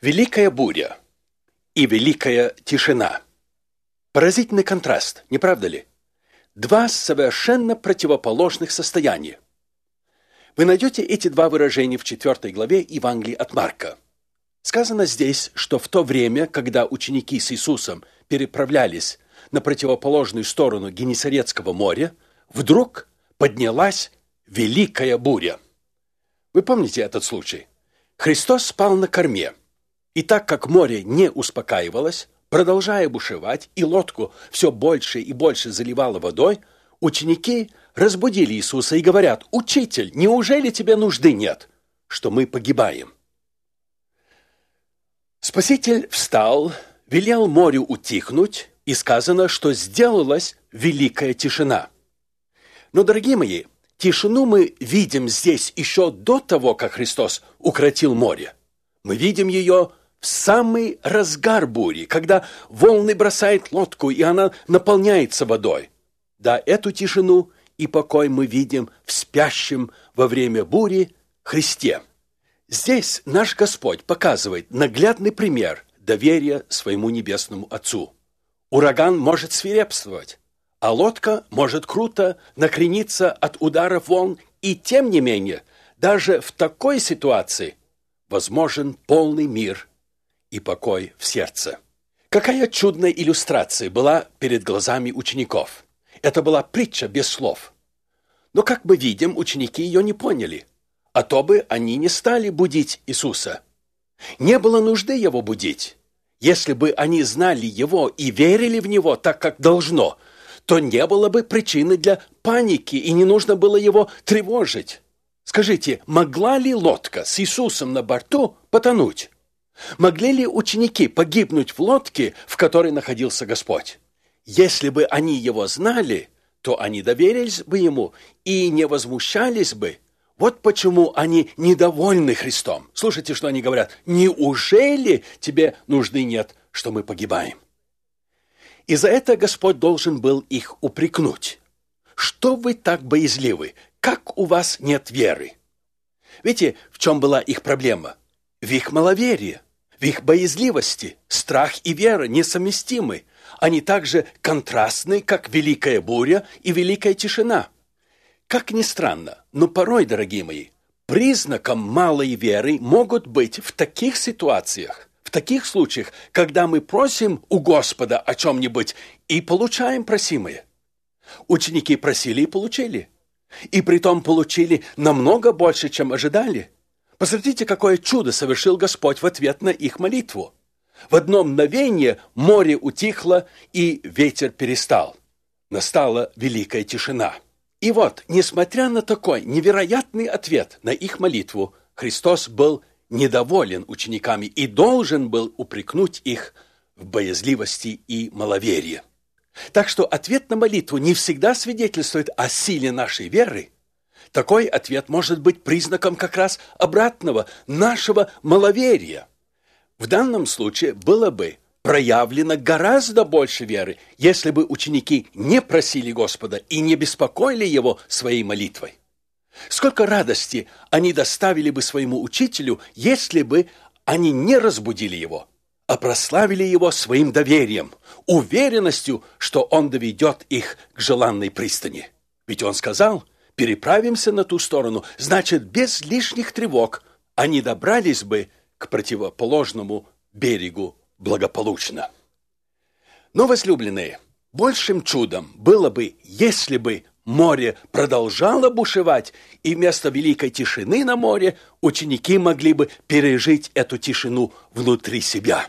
Великая буря и великая тишина. Поразительный контраст, не правда ли? Два совершенно противоположных состояния. Вы найдете эти два выражения в 4 главе Евангелия от Марка. Сказано здесь, что в то время, когда ученики с Иисусом переправлялись на противоположную сторону Генесарецкого моря, вдруг поднялась великая буря. Вы помните этот случай? Христос спал на корме, и так как море не успокаивалось, продолжая бушевать, и лодку все больше и больше заливало водой, ученики разбудили Иисуса и говорят: «Учитель, неужели тебе нужды нет, что мы погибаем?» Спаситель встал, велел морю утихнуть, и сказано, что сделалась великая тишина. Но, дорогие мои, тишину мы видим здесь еще до того, как Христос укротил море. Мы видим ее в самый разгар бури, когда волны бросают лодку, и она наполняется водой. Да, эту тишину и покой мы видим в спящем во время бури Христе. Здесь наш Господь показывает наглядный пример доверия своему Небесному Отцу. Ураган может свирепствовать, а лодка может круто накрениться от ударов волн, и тем не менее, даже в такой ситуации возможен полный мир и покой в сердце. Какая чудная иллюстрация была перед глазами учеников. Это была притча без слов. Но, как мы видим, ученики ее не поняли, а то бы они не стали будить Иисуса. Не было нужды его будить. Если бы они знали его и верили в него так, как должно, то не было бы причины для паники, и не нужно было его тревожить. Скажите, могла ли лодка с Иисусом на борту потонуть? Могли ли ученики погибнуть в лодке, в которой находился Господь? Если бы они его знали, то они доверились бы ему и не возмущались бы. Вот почему они недовольны Христом. Слушайте, что они говорят: «Неужели тебе нужды нет, что мы погибаем?» И за это Господь должен был их упрекнуть. Что вы так боязливы? Как у вас нет веры? Видите, в чем была их проблема? В их маловерии, в их боязливости. Страх и вера несовместимы. Они так же контрастны, как великая буря и великая тишина. Как ни странно, но порой, дорогие мои, признаком малой веры могут быть в таких ситуациях, в таких случаях, когда мы просим у Господа о чем-нибудь и получаем просимое. Ученики просили и получили. И притом получили намного больше, чем ожидали. Посмотрите, какое чудо совершил Господь в ответ на их молитву. В одно мгновение море утихло, и ветер перестал. Настала великая тишина. И вот, несмотря на такой невероятный ответ на их молитву, Христос был недоволен учениками и должен был упрекнуть их в боязливости и маловерии. Так что ответ на молитву не всегда свидетельствует о силе нашей веры. Такой ответ может быть признаком как раз обратного, нашего маловерия. В данном случае было бы проявлено гораздо больше веры, если бы ученики не просили Господа и не беспокоили Его своей молитвой. Сколько радости они доставили бы своему учителю, если бы они не разбудили его, а прославили его своим доверием, уверенностью, что он доведет их к желанной пристани. Ведь он сказал: переправимся на ту сторону, значит, без лишних тревог они добрались бы к противоположному берегу благополучно. Но, возлюбленные, большим чудом было бы, если бы море продолжало бушевать, и вместо великой тишины на море ученики могли бы пережить эту тишину внутри себя.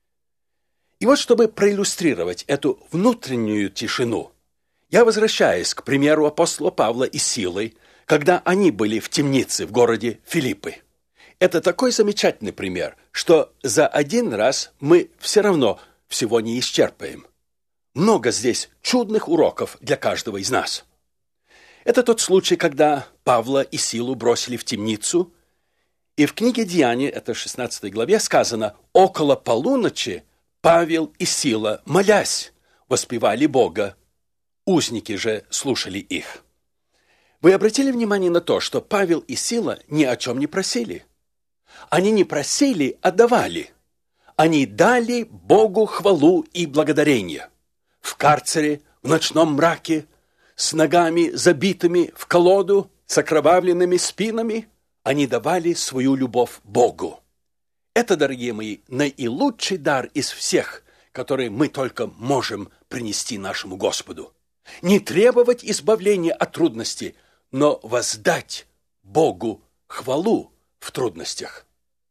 И вот, чтобы проиллюстрировать эту внутреннюю тишину, я возвращаюсь к примеру апостола Павла и Силы, когда они были в темнице в городе Филиппы. Это такой замечательный пример, что за один раз мы все равно всего не исчерпаем. Много здесь чудных уроков для каждого из нас. Это тот случай, когда Павла и Силу бросили в темницу, и в книге Деяний, это в 16 главе, сказано: «Около полуночи Павел и Сила, молясь, воспевали Бога, узники же слушали их». Вы обратили внимание на то, что Павел и Сила ни о чем не просили? Они не просили, а давали. Они дали Богу хвалу и благодарение. В карцере, в ночном мраке, с ногами забитыми в колоду, с окровавленными спинами, они давали свою любовь Богу. Это, дорогие мои, наилучший дар из всех, который мы только можем принести нашему Господу. Не требовать избавления от трудностей, но воздать Богу хвалу в трудностях.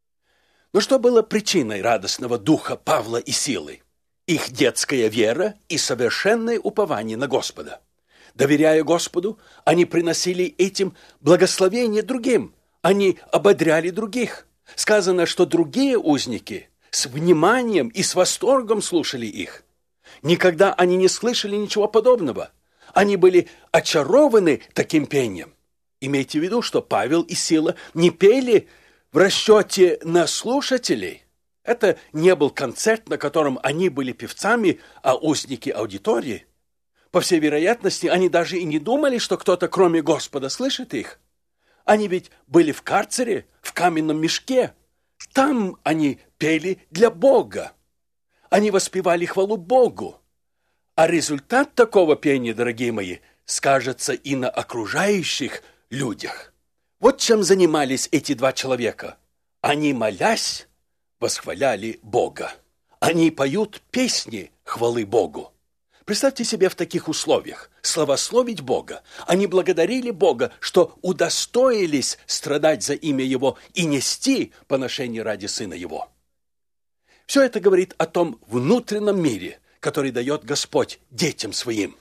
Но что было причиной радостного духа Павла и Силы? Их детская вера и совершенное упование на Господа. Доверяя Господу, они приносили этим благословение другим, они ободряли других. Сказано, что другие узники с вниманием и с восторгом слушали их. Никогда они не слышали ничего подобного. Они были очарованы таким пением. Имейте в виду, что Павел и Сила не пели в расчете на слушателей. Это не был концерт, на котором они были певцами, а узники аудитории. По всей вероятности, они даже и не думали, что кто-то, кроме Господа, слышит их. Они ведь были в карцере, в каменном мешке. Там они пели для Бога. Они воспевали хвалу Богу. А результат такого пения, дорогие мои, скажется и на окружающих людях. Вот чем занимались эти два человека. Они, молясь, восхваляли Бога. Они поют песни хвалы Богу. Представьте себе в таких условиях славословить Бога. Они благодарили Бога, что удостоились страдать за имя Его и нести поношение ради Сына Его. Все это говорит о том внутреннем мире, который дает Господь детям Своим.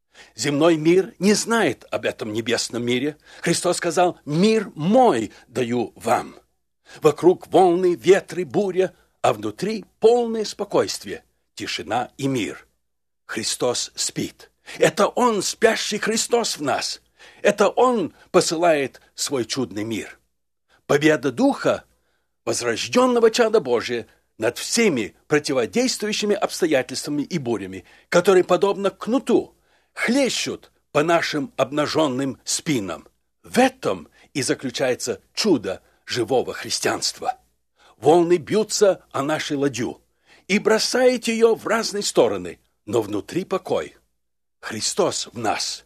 Земной мир не знает об этом небесном мире. Христос сказал: «Мир мой даю вам». Вокруг волны, ветры, буря, а внутри полное спокойствие, тишина и мир. Христос спит. Это Он, спящий Христос в нас. Это Он посылает свой чудный мир. Победа Духа, возрожденного чада Божия, над всеми противодействующими обстоятельствами и бурями, которые, подобно кнуту, хлещут по нашим обнаженным спинам. В этом и заключается чудо живого христианства. Волны бьются о нашу ладью и бросают ее в разные стороны, но внутри покой. Христос в нас.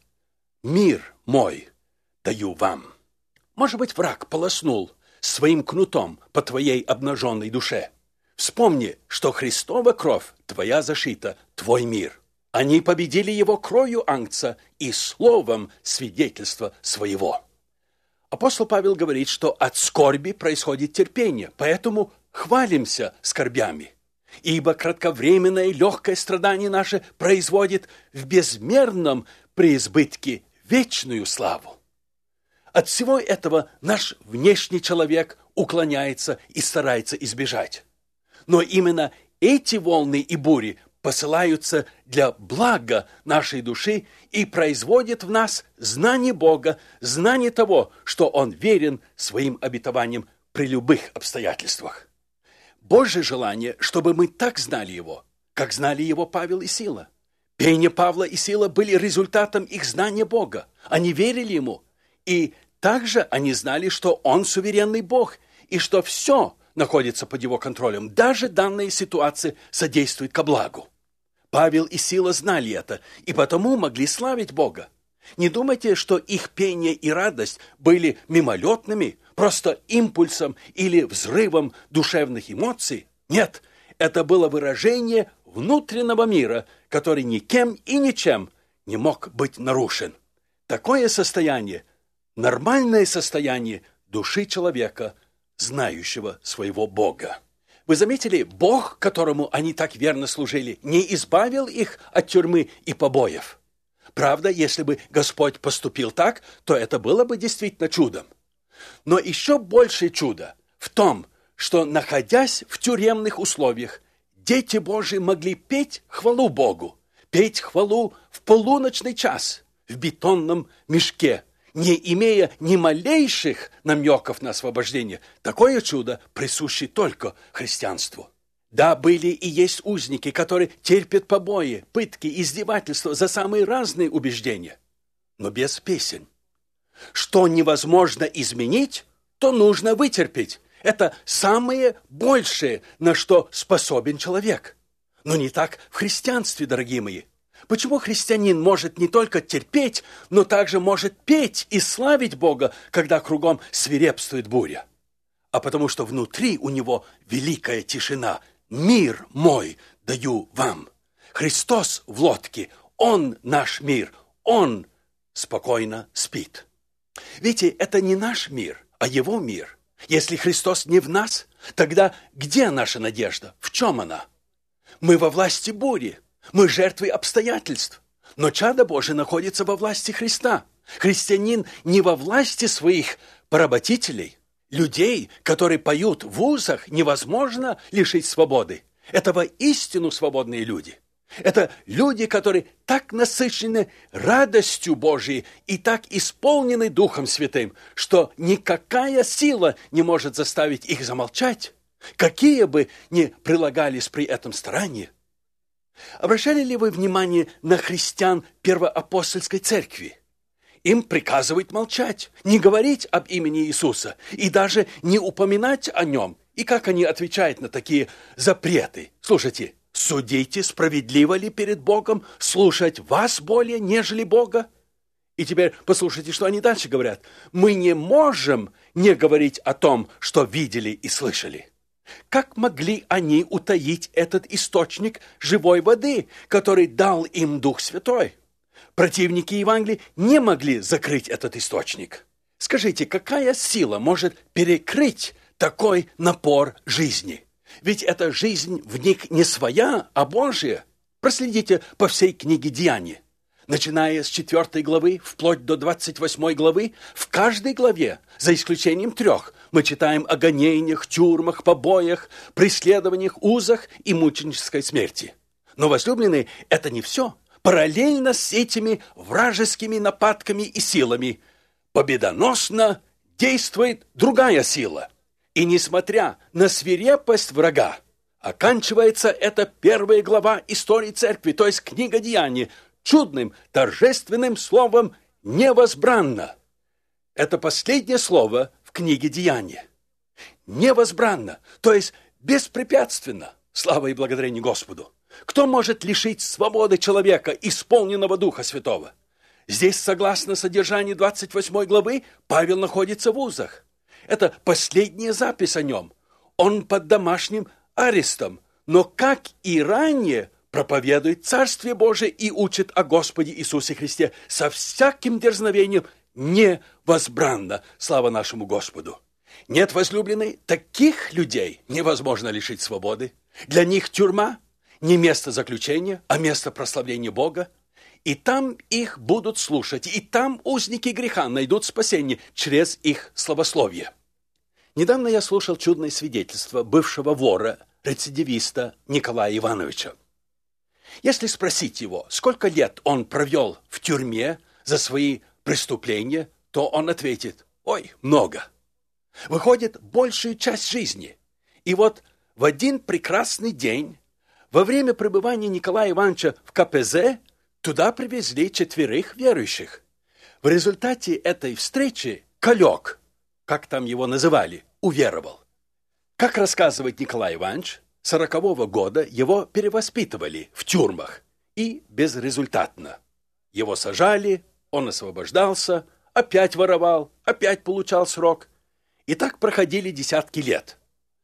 Мир мой даю вам. Может быть, враг полоснул своим кнутом по твоей обнаженной душе. Вспомни, что Христова кровь твоя защита, твой мир. Они победили его кровью Агнца и словом свидетельства своего. Апостол Павел говорит, что от скорби происходит терпение, поэтому хвалимся скорбями. Ибо кратковременное и легкое страдание наше производит в безмерном преизбытке вечную славу. От всего этого наш внешний человек уклоняется и старается избежать. Но именно эти волны и бури посылаются для блага нашей души и производят в нас знание Бога, знание того, что Он верен своим обетованиям при любых обстоятельствах. Божье желание, чтобы мы так знали Его, как знали Его Павел и Сила. Пение Павла и Сила были результатом их знания Бога. Они верили Ему. И также они знали, что Он суверенный Бог, и что все находится под Его контролем. Даже данная ситуация содействует ко благу. Павел и Сила знали это, и потому могли славить Бога. Не думайте, что их пение и радость были мимолетными, просто импульсом или взрывом душевных эмоций. Нет, это было выражение внутреннего мира, который никем и ничем не мог быть нарушен. Такое состояние, нормальное состояние души человека, знающего своего Бога. Вы заметили, Бог, которому они так верно служили, не избавил их от тюрьмы и побоев. Правда, если бы Господь поступил так, то это было бы действительно чудом. Но еще большее чудо в том, что, находясь в тюремных условиях, дети Божьи могли петь хвалу Богу, петь хвалу в полуночный час в бетонном мешке, не имея ни малейших намеков на освобождение. Такое чудо присуще только христианству. Да, были и есть узники, которые терпят побои, пытки, издевательства за самые разные убеждения, но без песен. Что невозможно изменить, то нужно вытерпеть. Это самое большее, на что способен человек. Но не так в христианстве, дорогие мои. Почему христианин может не только терпеть, но также может петь и славить Бога, когда кругом свирепствует буря? А потому что внутри у него великая тишина. «Мир мой даю вам». Христос в лодке, Он наш мир, Он спокойно спит. Видите, это не наш мир, а Его мир. Если Христос не в нас, тогда где наша надежда? В чем она? Мы во власти бури. Мы жертвы обстоятельств, но чадо Божие находится во власти Христа. Христианин не во власти своих поработителей. Людей, которые поют в вузах, невозможно лишить свободы. Это воистину свободные люди. Это люди, которые так насыщены радостью Божией и так исполнены Духом Святым, что никакая сила не может заставить их замолчать, какие бы ни прилагались при этом старания. Обращали ли вы внимание на христиан первоапостольской церкви? Им приказывают молчать, не говорить об имени Иисуса и даже не упоминать о нем. И как они отвечают на такие запреты? Слушайте, судите, справедливо ли перед Богом слушать вас более, нежели Бога? И теперь послушайте, что они дальше говорят. Мы не можем не говорить о том, что видели и слышали. Как могли они утаить этот источник живой воды, который дал им Дух Святой? Противники Евангелия не могли закрыть этот источник. Скажите, какая сила может перекрыть такой напор жизни? Ведь эта жизнь в них не своя, а Божья. Проследите по всей книге Деяний. Начиная с 4 главы, вплоть до 28 главы, в каждой главе, за исключением 3, мы читаем о гонениях, тюрьмах, побоях, преследованиях, узах и мученической смерти. Но, возлюбленные, это не все. Параллельно с этими вражескими нападками и силами победоносно действует другая сила. И несмотря на свирепость врага, оканчивается эта 1 глава истории церкви, то есть книга Деяний, чудным, торжественным словом «невозбранно». Это последнее слово в книге Деяния. Невозбранно, то есть беспрепятственно. Слава и благодарение Господу. Кто может лишить свободы человека, исполненного Духа Святого? Здесь, согласно содержанию 28 главы, Павел находится в узах. Это последняя запись о нем. Он под домашним арестом, но, как и ранее, проповедует Царствие Божие и учит о Господе Иисусе Христе со всяким дерзновением невозбранно. Слава нашему Господу! Нет, возлюбленные, таких людей невозможно лишить свободы. Для них тюрьма не место заключения, а место прославления Бога. И там их будут слушать, и там узники греха найдут спасение через их славословие. Недавно я слушал чудное свидетельство бывшего вора, рецидивиста Николая Ивановича. Если спросить его, сколько лет он провел в тюрьме за свои преступления, то он ответит: ой, много. Выходит, большую часть жизни. И вот в один прекрасный день, во время пребывания Николая Ивановича в КПЗ, туда привезли 4 верующих. В результате этой встречи Калек, как там его называли, уверовал. Как рассказывает Николай Иванович, 40-го года его перевоспитывали в тюрьмах, и безрезультатно. Его сажали, он освобождался, опять воровал, опять получал срок. И так проходили десятки лет.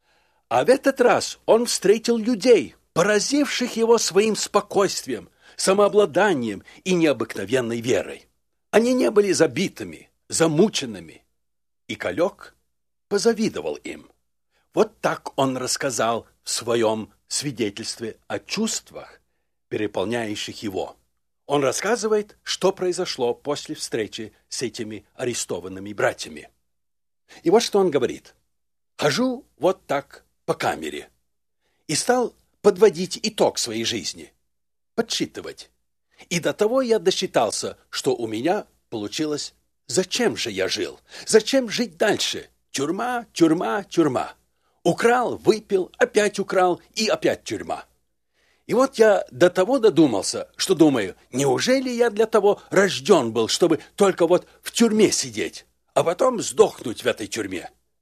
А в этот раз он встретил людей, поразивших его своим спокойствием, самообладанием и необыкновенной верой. Они не были забитыми, замученными. И Калек позавидовал им. Вот так он рассказал в своем свидетельстве о чувствах, переполняющих его. Он рассказывает, что произошло после встречи с этими арестованными братьями. И вот что он говорит. «Хожу вот так по камере и стал подводить итог своей жизни, подсчитывать. И до того я досчитался, что у меня получилось: зачем же я жил? Зачем жить дальше? Тюрьма, тюрьма, тюрьма. Украл, выпил, опять украл и опять тюрьма. И вот я до того додумался, что думаю, неужели я для того рожден был, чтобы только вот в тюрьме сидеть, а потом сдохнуть в этой тюрьме?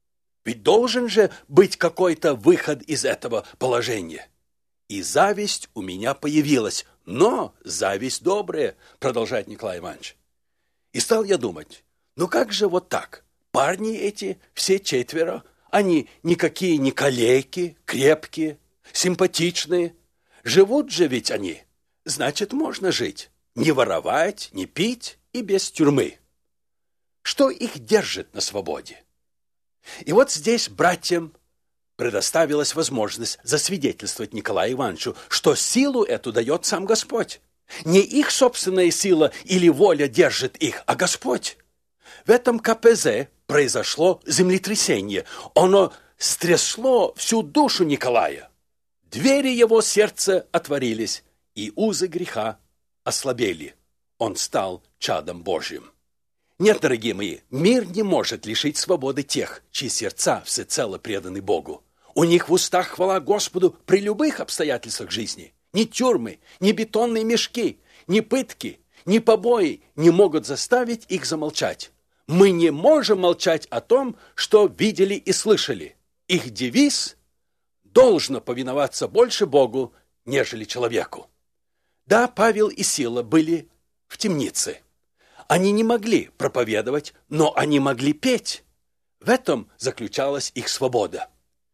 Ведь должен же быть какой-то выход из этого положения. И зависть у меня появилась, но зависть добрая, продолжает Николай Иванович. И стал я думать, ну как же вот так? Парни эти, все четверо, они никакие не калеки, крепкие, симпатичные. Живут же ведь они. Значит, можно жить. Не воровать, не пить и без тюрьмы. Что их держит на свободе? И вот здесь братьям предоставилась возможность засвидетельствовать Николаю Ивановичу, что силу эту дает сам Господь. Не их собственная сила или воля держит их, а Господь. В этом КПЗ произошло землетрясение. Оно стрясло всю душу Николая. Двери его сердца отворились, и узы греха ослабели. Он стал чадом Божьим. Нет, дорогие мои, мир не может лишить свободы тех, чьи сердца всецело преданы Богу. У них в устах хвала Господу при любых обстоятельствах жизни. Ни тюрьмы, ни бетонные мешки, ни пытки, ни побои не могут заставить их замолчать. Мы не можем молчать о том, что видели и слышали. Их девиз – должно повиноваться больше Богу, нежели человеку. Да, Павел и Сила были в темнице. Они не могли проповедовать, но они могли петь. В этом заключалась их свобода.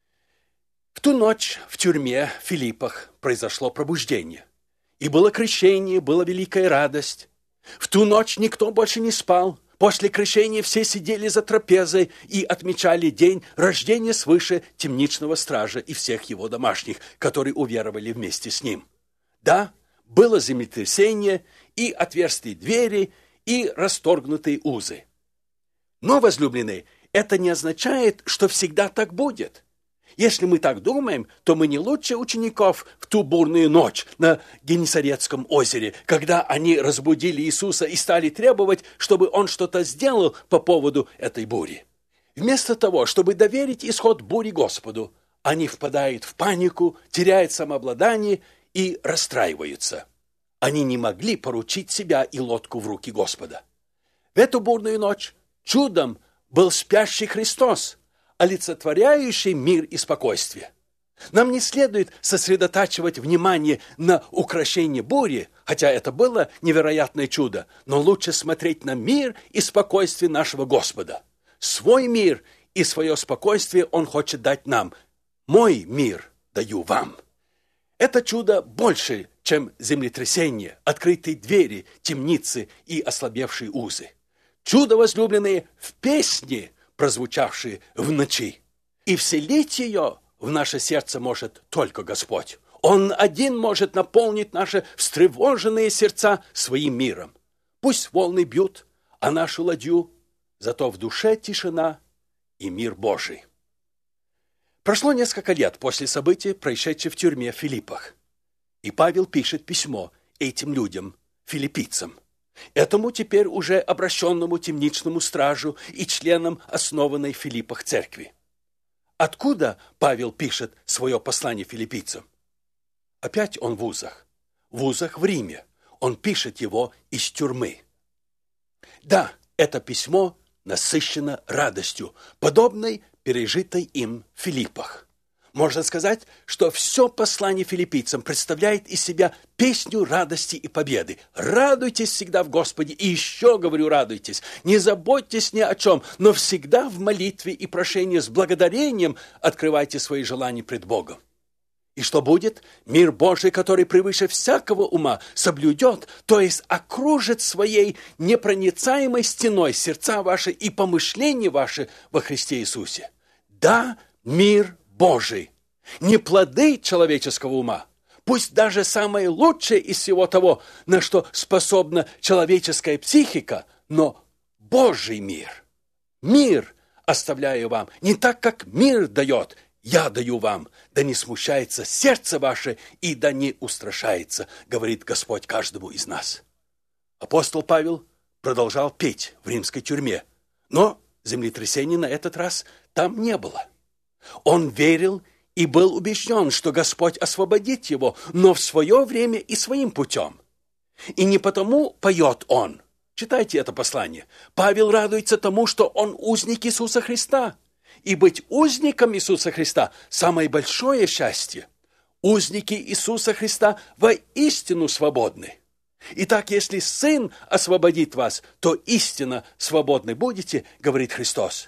В ту ночь в тюрьме в Филиппах произошло пробуждение. И было крещение, была великая радость. В ту ночь никто больше не спал. После крещения все сидели за трапезой и отмечали день рождения свыше темничного стража и всех его домашних, которые уверовали вместе с ним. Да, было землетрясение и отверстые двери, и расторгнутые узы. Но, возлюбленные, это не означает, что всегда так будет. Если мы так думаем, то мы не лучше учеников в ту бурную ночь на Генесарецком озере, когда они разбудили Иисуса и стали требовать, чтобы Он что-то сделал по поводу этой бури. Вместо того, чтобы доверить исход бури Господу, они впадают в панику, теряют самообладание и расстраиваются. Они не могли поручить себя и лодку в руки Господа. В эту бурную ночь чудом был спящий Христос, олицетворяющий мир и спокойствие. Нам не следует сосредотачивать внимание на укрощении бури, хотя это было невероятное чудо, но лучше смотреть на мир и спокойствие нашего Господа. Свой мир и свое спокойствие Он хочет дать нам. «Мой мир даю вам». Это чудо больше, чем землетрясение, открытые двери, темницы и ослабевшие узы. Чудо, возлюбленные, в песне, прозвучавшей в ночи. И вселить ее в наше сердце может только Господь. Он один может наполнить наши встревоженные сердца своим миром. Пусть волны бьют, а нашу ладью, зато в душе тишина и мир Божий. Прошло несколько лет после событий, происшедших в тюрьме в Филиппах. И Павел пишет письмо этим людям, филиппийцам, этому теперь уже обращенному темничному стражу и членам основанной в Филиппах церкви. Откуда Павел пишет свое послание филиппийцам? Опять он в узах. В узах в Риме. Он пишет его из тюрьмы. Да, это письмо насыщено радостью, подобной пережитой им в Филиппах. Можно сказать, что все послание филиппийцам представляет из себя песню радости и победы. Радуйтесь всегда в Господе, и еще, говорю, радуйтесь. Не заботьтесь ни о чем, но всегда в молитве и прошении с благодарением открывайте свои желания пред Богом. И что будет? Мир Божий, который превыше всякого ума, соблюдет, то есть окружит своей непроницаемой стеной сердца ваши и помышления ваши во Христе Иисусе. Да, мир Божий, не плоды человеческого ума, пусть даже самое лучшее из всего того, на что способна человеческая психика, но Божий мир. Мир оставляю вам, не так, как мир дает, я даю вам, да не смущается сердце ваше и да не устрашается, говорит Господь каждому из нас. Апостол Павел продолжал петь в римской тюрьме, но землетрясения на этот раз там не было. Он верил и был убежден, что Господь освободит его, но в свое время и своим путем. И не потому поет он. Читайте это послание. Павел радуется тому, что он узник Иисуса Христа. И быть узником Иисуса Христа – самое большое счастье. Узники Иисуса Христа воистину свободны. Итак, если Сын освободит вас, то истинно свободны будете, говорит Христос.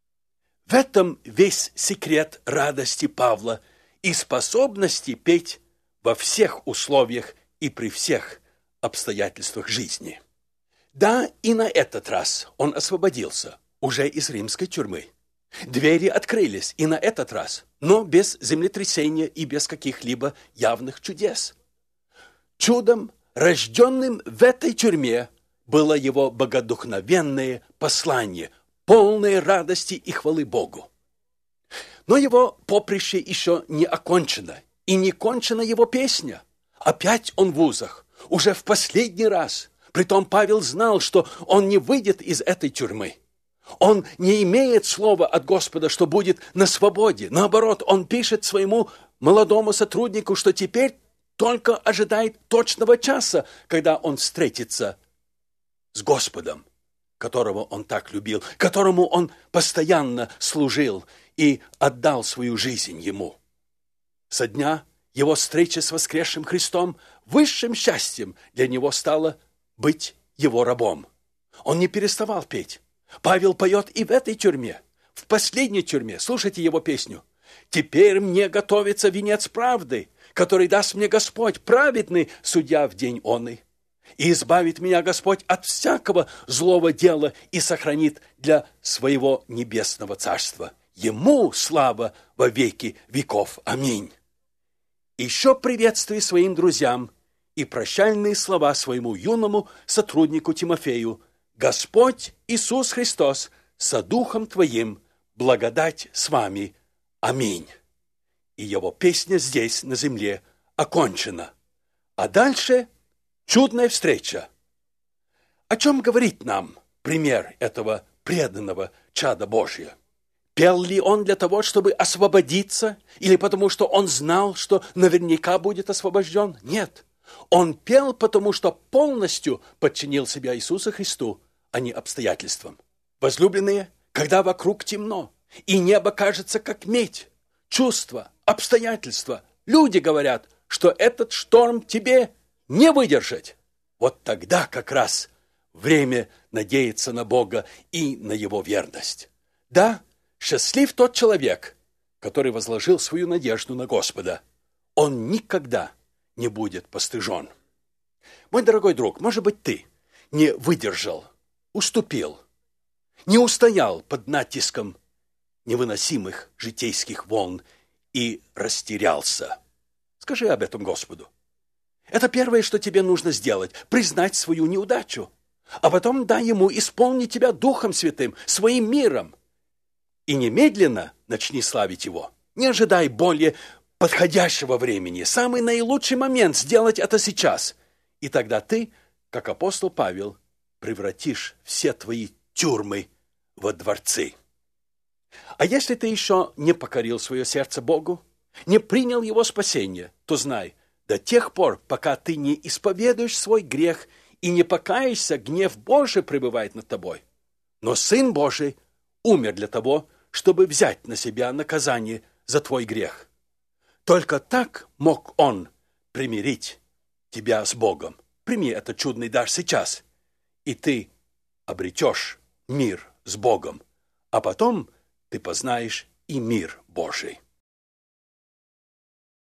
В этом весь секрет радости Павла и способности петь во всех условиях и при всех обстоятельствах жизни. Да, и на этот раз он освободился, уже из римской тюрьмы. Двери открылись и на этот раз, но без землетрясения и без каких-либо явных чудес. Чудом, рожденным в этой тюрьме, было его богодухновенное послание, полное радости и хвалы Богу. Но его поприще еще не окончено, и не кончена его песня. Опять он в узах, уже в последний раз. Притом Павел знал, что он не выйдет из этой тюрьмы. Он не имеет слова от Господа, что будет на свободе. Наоборот, он пишет своему молодому сотруднику, что теперь только ожидает точного часа, когда он встретится с Господом, которого он так любил, которому он постоянно служил и отдал свою жизнь ему. Со дня его встречи с воскресшим Христом высшим счастьем для него стало быть его рабом. Он не переставал петь. Павел поет и в этой тюрьме, в последней тюрьме. Слушайте его песню. «Теперь мне готовится венец правды, который даст мне Господь, праведный судья в день онный. И избавит меня Господь от всякого злого дела и сохранит для своего небесного царства. Ему слава во веки веков. Аминь». Еще приветствие своим друзьям и прощальные слова своему юному сотруднику Тимофею. «Господь Иисус Христос со Духом Твоим, благодать с вами. Аминь». И его песня здесь, на земле, окончена. А дальше чудная встреча. О чем говорит нам пример этого преданного чада Божия? Пел ли он для того, чтобы освободиться, или потому что он знал, что наверняка будет освобожден? Нет. Он пел, потому что полностью подчинил себя Иисусу Христу, а не обстоятельствам. Возлюбленные, когда вокруг темно, и небо кажется как медь, чувства, обстоятельства, люди говорят, что этот шторм тебе не выдержать. Вот тогда как раз время надеяться на Бога и на Его верность. Да, счастлив тот человек, который возложил свою надежду на Господа. Он никогда не будет постыжен. Мой дорогой друг, может быть, ты не выдержал, уступил, не устоял под натиском невыносимых житейских волн и растерялся. Скажи об этом Господу. Это первое, что тебе нужно сделать – признать свою неудачу, а потом дай Ему исполнить тебя Духом Святым, своим миром. И немедленно начни славить Его. Не ожидай более подходящего времени. Самый наилучший момент сделать это сейчас. И тогда ты, как апостол Павел, превратишь все твои тюрьмы во дворцы. А если ты еще не покорил свое сердце Богу, не принял Его спасение, то знай, до тех пор, пока ты не исповедуешь свой грех и не покаешься, гнев Божий пребывает над тобой. Но Сын Божий умер для того, чтобы взять на себя наказание за твой грех. Только так мог Он примирить тебя с Богом. Прими этот чудный дар сейчас, и ты обретешь мир с Богом, а потом ты познаешь и мир Божий.